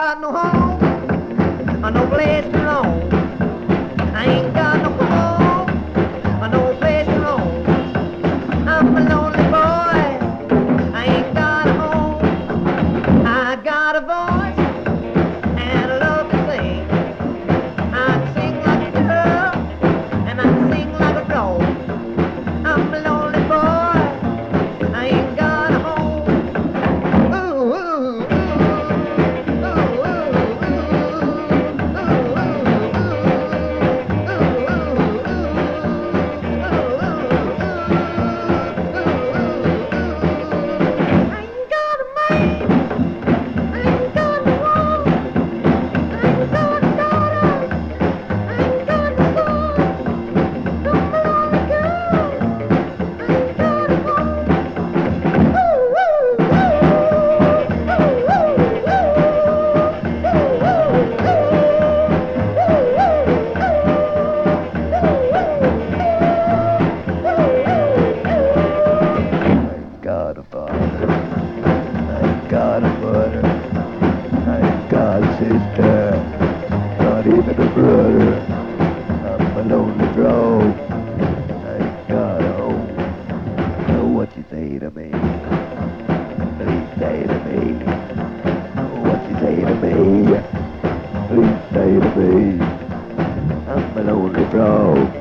got no home, no place to roam. I ain't got no home, no place to roam. I'm a lonely boy, I ain't got a home. I got a voice and I love to sing. I can sing like a girl and I can sing like a dog. I'm a lonely boy, I ain't got a home. Ooh, ooh, ooh, ooh, I ain't got a man, I ain't got a woman, I ain't got a daughter, I ain't got a son, no lonely girl, I ain't got a home. Got a father, I got a mother, I got a sister, not even a brother. I'm a lonely dog, I got a home. So what you say to me? Please say to me. What you say to me? Please say to me. I'm a lonely dog.